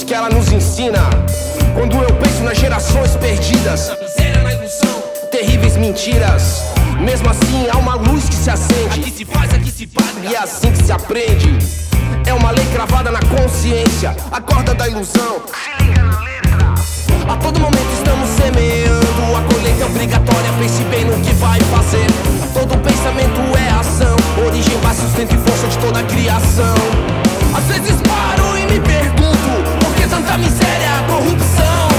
que ela nos ensina. Quando eu penso nas gerações perdidas, na miséria, na ilusão, terríveis mentiras, mesmo assim há uma luz que se acende. aqui se faz, aqui se paga. E é assim que se aprende. É uma lei cravada na consciência, a corda da ilusão. Se liga na letra. A todo momento estamos semeando, a colheita é obrigatória, pense bem no que vai fazer. Todo pensamento é ação, origem, base, sustento e força de toda a criação. Às vezes paro e me pergunto, por que tanta miséria, corrupção?